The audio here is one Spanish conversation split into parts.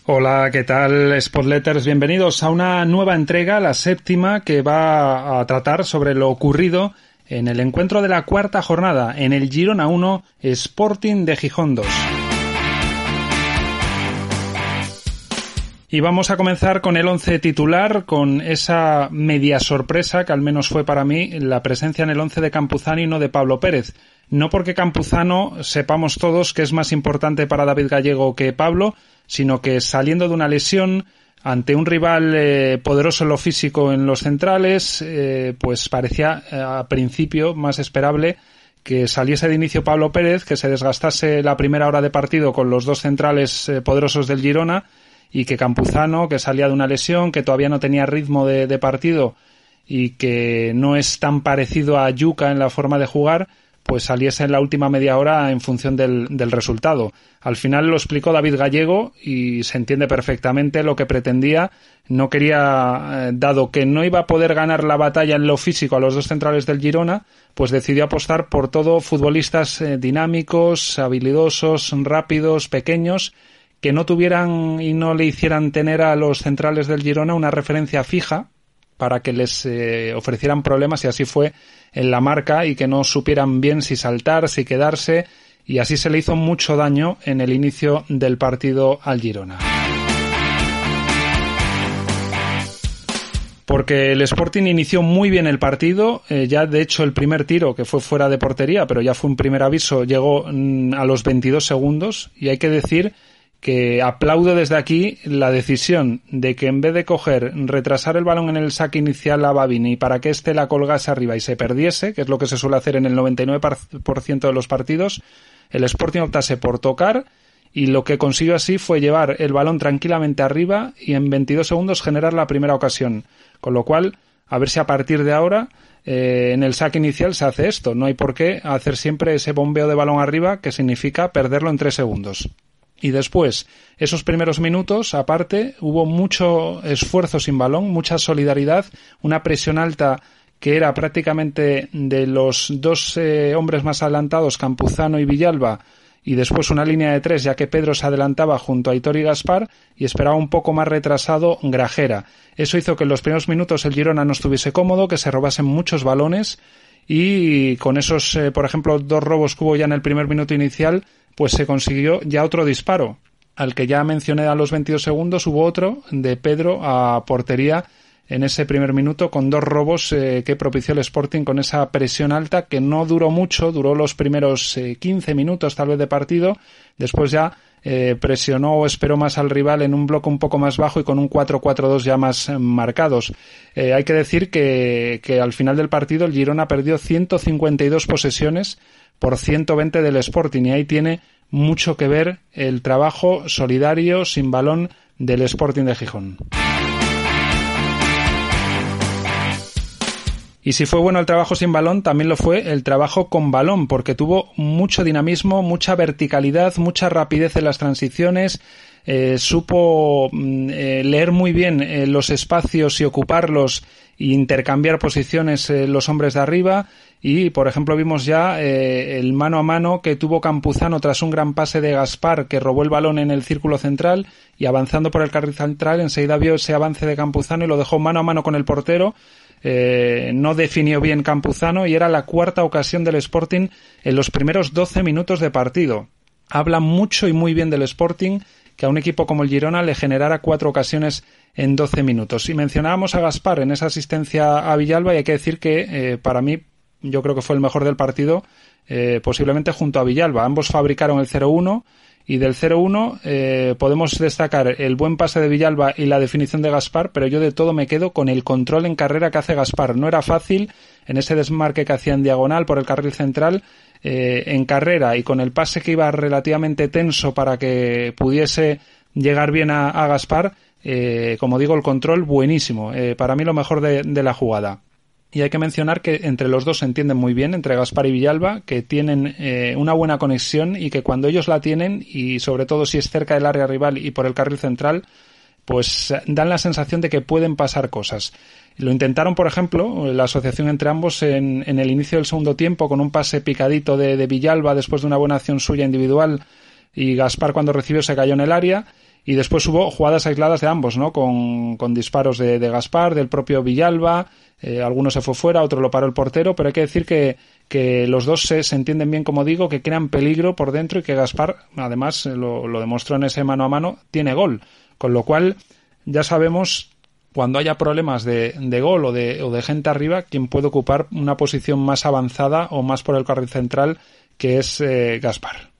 Hola, ¿qué tal, Spotletters? Bienvenidos a una nueva entrega, la séptima, que va a tratar sobre lo ocurrido en el encuentro de la cuarta jornada en el Girona 1, Sporting de Gijón 2. Y vamos a comenzar con el once titular, con esa media sorpresa que al menos fue para mí la presencia en el once de Campuzano y no de Pablo Pérez. No porque Campuzano sepamos todos que es más importante para David Gallego que Pablo, sino que saliendo de una lesión ante un rival poderoso en lo físico en los centrales, pues parecía a principio más esperable que saliese de inicio Pablo Pérez, que se desgastase la primera hora de partido con los dos centrales poderosos del Girona, y que Campuzano, que salía de una lesión, que todavía no tenía ritmo de partido y que no es tan parecido a Yuka en la forma de jugar, pues saliese en la última media hora en función del resultado. Al final lo explicó David Gallego y se entiende perfectamente lo que pretendía. No quería, dado que no iba a poder ganar la batalla en lo físico a los dos centrales del Girona, pues decidió apostar por todo futbolistas dinámicos, habilidosos, rápidos, pequeños, que no tuvieran y no le hicieran tener a los centrales del Girona una referencia fija para que les ofrecieran problemas, y así fue en la marca, y que no supieran bien si saltar, si quedarse, y así se le hizo mucho daño en el inicio del partido al Girona. Porque el Sporting inició muy bien el partido, ya de hecho el primer tiro, que fue fuera de portería, pero ya fue un primer aviso, llegó a los 22 segundos, y hay que decir que aplaudo desde aquí la decisión de que en vez de retrasar el balón en el saque inicial a Babini para que éste la colgase arriba y se perdiese, que es lo que se suele hacer en el 99% de los partidos, el Sporting optase por tocar, y lo que consiguió así fue llevar el balón tranquilamente arriba y en 22 segundos generar la primera ocasión. Con lo cual, a ver si a partir de ahora en el saque inicial se hace esto. No hay por qué hacer siempre ese bombeo de balón arriba, que significa perderlo en 3 segundos. Y después, esos primeros minutos, aparte, hubo mucho esfuerzo sin balón, mucha solidaridad, una presión alta que era prácticamente de los dos hombres más adelantados, Campuzano y Villalba, y después una línea de 3, ya que Pedro se adelantaba junto a Aitor y Gaspar, y esperaba un poco más retrasado Grajera. Eso hizo que en los primeros minutos el Girona no estuviese cómodo, que se robasen muchos balones, y con esos, por ejemplo, 2 robos que hubo ya en el primer minuto inicial, pues se consiguió ya otro disparo. Al que ya mencioné a los 22 segundos, hubo otro de Pedro a portería en ese primer minuto, con 2 robos que propició el Sporting con esa presión alta, que no duró mucho, duró los primeros 15 minutos tal vez de partido. Después ya presionó o esperó más al rival en un bloque un poco más bajo y con un 4-4-2 ya más marcados. Hay que decir que al final del partido el Girona perdió 152 posesiones por 120 del Sporting, y ahí tiene mucho que ver el trabajo solidario sin balón del Sporting de Gijón. Y si fue bueno el trabajo sin balón, también lo fue el trabajo con balón, porque tuvo mucho dinamismo, mucha verticalidad, mucha rapidez en las transiciones, supo leer muy bien los espacios y ocuparlos e intercambiar posiciones los hombres de arriba. Y, por ejemplo, vimos ya el mano a mano que tuvo Campuzano tras un gran pase de Gaspar, que robó el balón en el círculo central, y avanzando por el carril central enseguida vio ese avance de Campuzano y lo dejó mano a mano con el portero. No definió bien Campuzano, y era la cuarta ocasión del Sporting en los primeros 12 minutos de partido. Habla mucho y muy bien del Sporting que a un equipo como el Girona le generara 4 ocasiones en 12 minutos. Y mencionábamos a Gaspar en esa asistencia a Villalba, y hay que decir que para mí, yo creo que fue el mejor del partido, posiblemente junto a Villalba. Ambos fabricaron el 0-1, y del 0-1 podemos destacar el buen pase de Villalba y la definición de Gaspar, pero yo de todo me quedo con el control en carrera que hace Gaspar. No era fácil en ese desmarque que hacía en diagonal por el carril central, en carrera, y con el pase que iba relativamente tenso para que pudiese llegar bien a Gaspar. Como digo, el control buenísimo, para mí lo mejor de la jugada. Y hay que mencionar que entre los dos se entienden muy bien, entre Gaspar y Villalba, que tienen una buena conexión, y que cuando ellos la tienen, y sobre todo si es cerca del área rival y por el carril central, pues dan la sensación de que pueden pasar cosas. Lo intentaron, por ejemplo, la asociación entre ambos en el inicio del segundo tiempo, con un pase picadito de Villalba después de una buena acción suya individual, y Gaspar, cuando recibió, se cayó en el área. Y después hubo jugadas aisladas de ambos, ¿no? Con disparos de Gaspar, del propio Villalba, alguno se fue fuera, otro lo paró el portero, pero hay que decir que los dos se entienden bien, como digo, que crean peligro por dentro y que Gaspar, además, lo demostró en ese mano a mano, tiene gol. Con lo cual, ya sabemos, cuando haya problemas de gol o de gente arriba, quién puede ocupar una posición más avanzada o más por el carril central, que es Gaspar.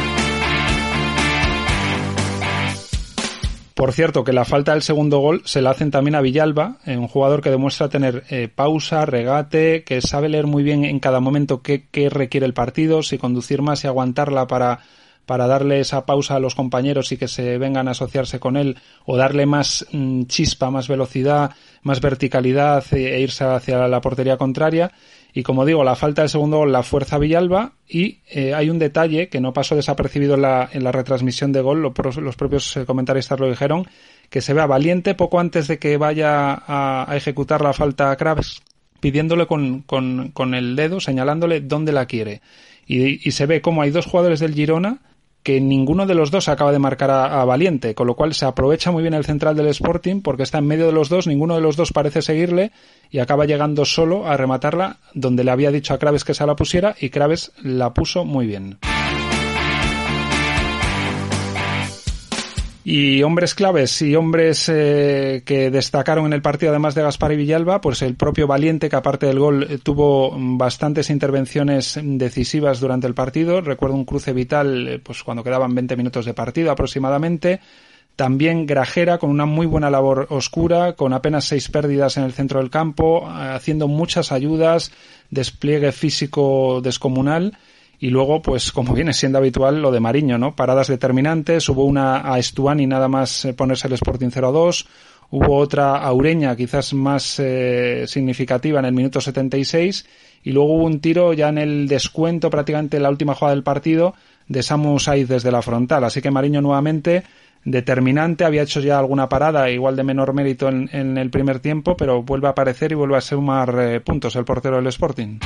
Por cierto, que la falta del segundo gol se la hacen también a Villalba, un jugador que demuestra tener pausa, regate, que sabe leer muy bien en cada momento qué requiere el partido, si conducir más y aguantarla para darle esa pausa a los compañeros y que se vengan a asociarse con él, o darle más chispa, más velocidad, más verticalidad e irse hacia la portería contraria. Y como digo, la falta del segundo gol la fuerza Villalba, y hay un detalle que no pasó desapercibido en la retransmisión de gol, los propios comentaristas lo dijeron, que se ve a Valiente poco antes de que vaya a ejecutar la falta a Craves, pidiéndole con el dedo, señalándole dónde la quiere. Y se ve como hay dos jugadores del Girona que ninguno de los dos acaba de marcar a Valiente, con lo cual se aprovecha muy bien el central del Sporting porque está en medio de los dos, ninguno de los dos parece seguirle y acaba llegando solo a rematarla donde le había dicho a Craves que se la pusiera, y Craves la puso muy bien. Y hombres claves y hombres que destacaron en el partido, además de Gaspar y Villalba, pues el propio Valiente, que aparte del gol tuvo bastantes intervenciones decisivas durante el partido. Recuerdo un cruce vital pues cuando quedaban 20 minutos de partido aproximadamente. También Grajera, con una muy buena labor oscura, con apenas 6 pérdidas en el centro del campo, haciendo muchas ayudas, despliegue físico descomunal. Y luego, pues como viene siendo habitual, lo de Mariño, ¿no? Paradas determinantes, hubo una a Estuani nada más ponerse el Sporting 0-2, hubo otra a Ureña quizás más significativa en el minuto 76, y luego hubo un tiro ya en el descuento, prácticamente en la última jugada del partido, de Samu Saiz desde la frontal. Así que Mariño nuevamente determinante, había hecho ya alguna parada, igual de menor mérito en el primer tiempo, pero vuelve a aparecer y vuelve a sumar puntos el portero del Sporting.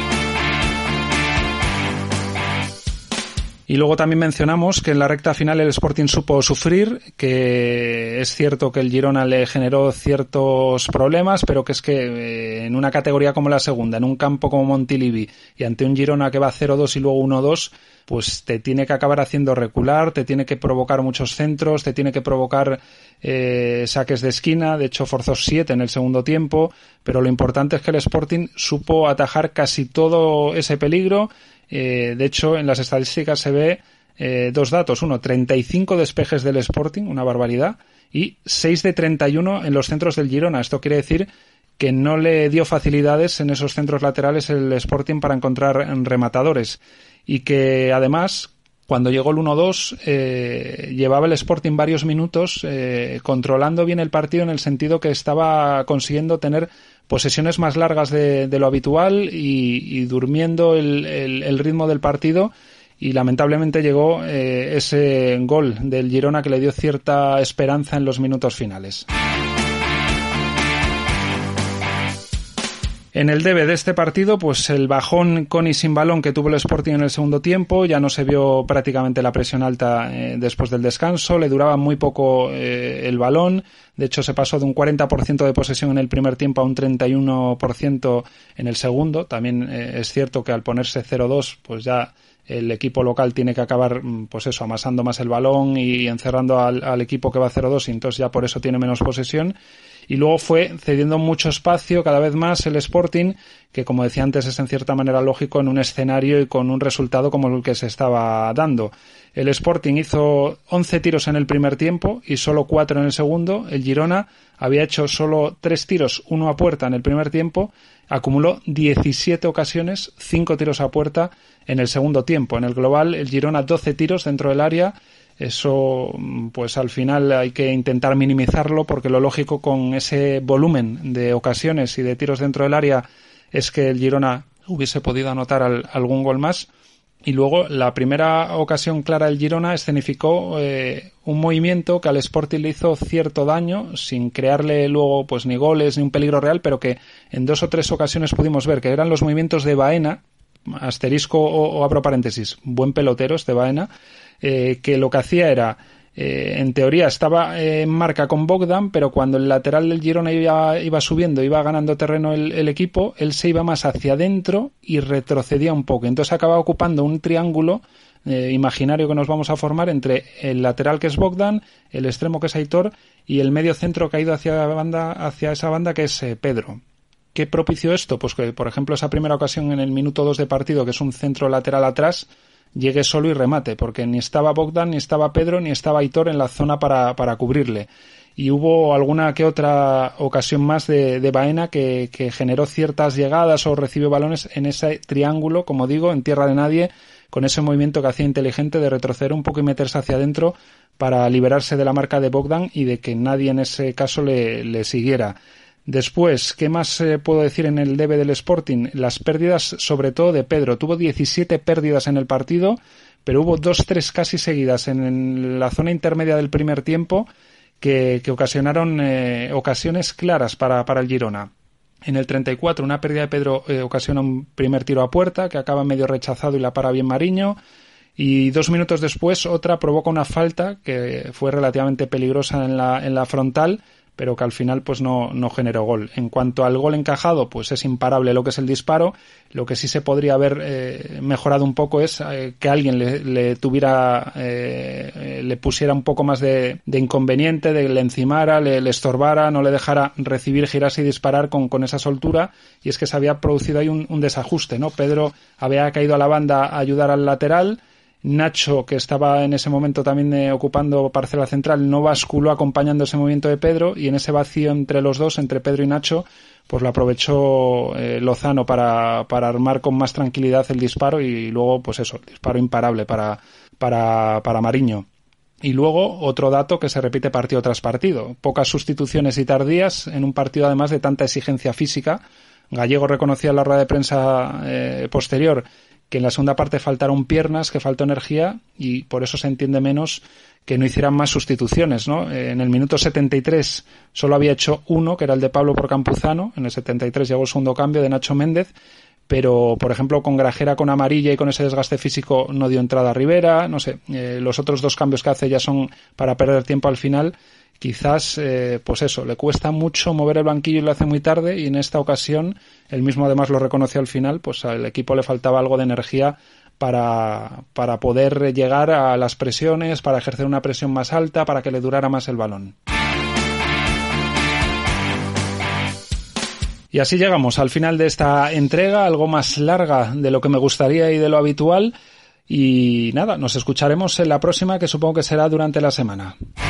Y luego también mencionamos que en la recta final el Sporting supo sufrir, que es cierto que el Girona le generó ciertos problemas, pero que es que en una categoría como la segunda, en un campo como Montilivi, y ante un Girona que va 0-2 y luego 1-2, pues te tiene que acabar haciendo recular, te tiene que provocar muchos centros, te tiene que provocar saques de esquina. De hecho forzó 7 en el segundo tiempo, pero lo importante es que el Sporting supo atajar casi todo ese peligro. De hecho, en las estadísticas se ve 2 datos. Uno, 35 despejes del Sporting, una barbaridad, y 6 de 31 en los centros del Girona. Esto quiere decir que no le dio facilidades en esos centros laterales el Sporting para encontrar rematadores. Y que además, cuando llegó el 1-2, llevaba el Sporting varios minutos controlando bien el partido, en el sentido que estaba consiguiendo tener posesiones más largas de lo habitual y durmiendo el ritmo del partido, y lamentablemente llegó ese gol del Girona que le dio cierta esperanza en los minutos finales. En el debe de este partido, pues el bajón con y sin balón que tuvo el Sporting en el segundo tiempo, ya no se vio prácticamente la presión alta después del descanso, le duraba muy poco el balón. De hecho, se pasó de un 40% de posesión en el primer tiempo a un 31% en el segundo. También es cierto que al ponerse 0-2, pues ya el equipo local tiene que acabar, pues eso, amasando más el balón y encerrando al equipo que va 0-2, y entonces ya por eso tiene menos posesión. Y luego fue cediendo mucho espacio cada vez más el Sporting, que como decía antes es en cierta manera lógico en un escenario y con un resultado como el que se estaba dando. El Sporting hizo 11 tiros en el primer tiempo y solo 4 en el segundo. El Girona había hecho solo 3 tiros, 1 a puerta en el primer tiempo, acumuló 17 ocasiones, 5 tiros a puerta en el segundo tiempo. En el global, el Girona 12 tiros dentro del área. Eso, pues al final hay que intentar minimizarlo, porque lo lógico con ese volumen de ocasiones y de tiros dentro del área es que el Girona hubiese podido anotar algún gol más. Y luego la primera ocasión clara del Girona escenificó un movimiento que al Sporting le hizo cierto daño, sin crearle luego pues ni goles ni un peligro real, pero que en 2 o 3 ocasiones pudimos ver que eran los movimientos de Baena, asterisco o abro paréntesis, buen pelotero este Baena, que lo que hacía era en teoría estaba en marca con Bogdan, pero cuando el lateral del Girona iba subiendo, iba ganando terreno el equipo, él se iba más hacia adentro y retrocedía un poco. Entonces acaba ocupando un triángulo imaginario que nos vamos a formar entre el lateral, que es Bogdan, el extremo, que es Aitor, y el medio centro que ha ido hacia esa banda, que es Pedro. ¿Qué propició esto? Pues que, por ejemplo, esa primera ocasión en el minuto 2 de partido, que es un centro lateral atrás, llegue solo y remate, porque ni estaba Bogdan, ni estaba Pedro, ni estaba Aitor en la zona para cubrirle. Y hubo alguna que otra ocasión más de Baena que generó ciertas llegadas o recibió balones en ese triángulo, como digo, en tierra de nadie, con ese movimiento que hacía inteligente de retroceder un poco y meterse hacia adentro para liberarse de la marca de Bogdan y de que nadie en ese caso le siguiera. Después, ¿qué más puedo decir en el debe del Sporting? Las pérdidas, sobre todo de Pedro. Tuvo 17 pérdidas en el partido, pero hubo 2-3 casi seguidas en la zona intermedia del primer tiempo que ocasionaron ocasiones claras para el Girona. En el 34, una pérdida de Pedro ocasiona un primer tiro a puerta que acaba medio rechazado y la para bien Mariño. Y 2 minutos después, otra provoca una falta que fue relativamente peligrosa en la frontal, pero que al final pues no generó gol. En cuanto al gol encajado, pues es imparable lo que es el disparo. Lo que sí se podría haber mejorado un poco es que alguien le pusiera un poco más de inconveniente, de le encimara, le estorbara, no le dejara recibir, girarse y disparar con esa soltura. Y es que se había producido ahí un desajuste, ¿no? Pedro había caído a la banda a ayudar al lateral. Nacho, que estaba en ese momento también ocupando parcela central, no basculó acompañando ese movimiento de Pedro, y en ese vacío entre los dos, entre Pedro y Nacho, pues lo aprovechó Lozano para armar con más tranquilidad el disparo, y luego pues eso, el disparo imparable para Mariño. Y luego otro dato que se repite partido tras partido: pocas sustituciones y tardías en un partido además de tanta exigencia física. Gallego reconocía en la rueda de prensa posterior que en la segunda parte faltaron piernas, que faltó energía, y por eso se entiende menos que no hicieran más sustituciones, ¿no? En el minuto 73 solo había hecho uno, que era el de Pablo por Campuzano. En el 73 llegó el segundo cambio de Nacho Méndez, pero por ejemplo con Grajera con amarilla y con ese desgaste físico no dio entrada a Rivera. No sé, los otros 2 cambios que hace ya son para perder tiempo al final. Quizás, pues eso, le cuesta mucho mover el banquillo y lo hace muy tarde, y en esta ocasión, él mismo además lo reconoció al final, pues al equipo le faltaba algo de energía para poder llegar a las presiones, para ejercer una presión más alta, para que le durara más el balón. Y así llegamos al final de esta entrega, algo más larga de lo que me gustaría y de lo habitual. Y nada, nos escucharemos en la próxima, que supongo que será durante la semana.